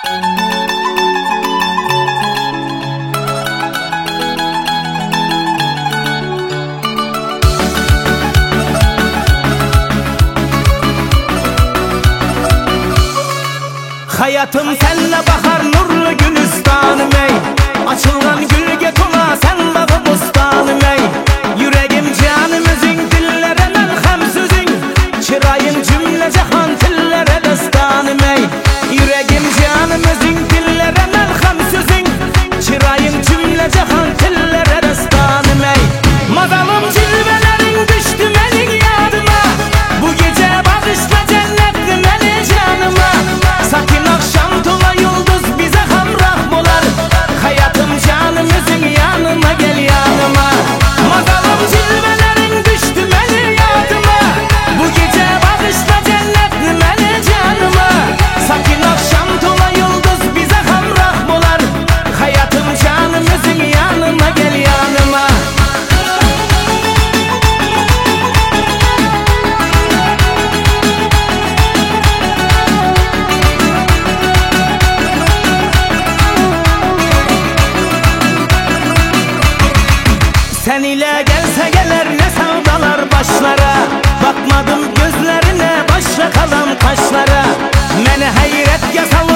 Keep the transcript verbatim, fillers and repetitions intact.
Hayatım senle bahar nurlu gülistanım ey. Açılgan gülge tola sen bağı bostanım ey. Yüreğim canım özün, dillere melhem sözün. Çırayım cümle cihan tillere destanım ey. Yüreğim canım özün, dillere melhem sözün. Çırayım cümle cihan tillere destanım ey. Madalım cilvelerin düştü benim yadıma. Bu gece bağışla cennetli beni canıma. Sakin akşam tola yıldız bize hamrah bolar. Hayatım canımızın yanıma gel yanıma. Madalım cilvelerin düştü benim yadıma. Bu gece bağışla cennetli beni canıma. Sakin akşam tola yıldız bize hamrah bolar. Hayatım canımızın yanıma gel yanıma. Sen ile gelse gelir ne sevdalar başlara. Bakmadım gözlerine, başa kalan taşlara. Mene hayret yasal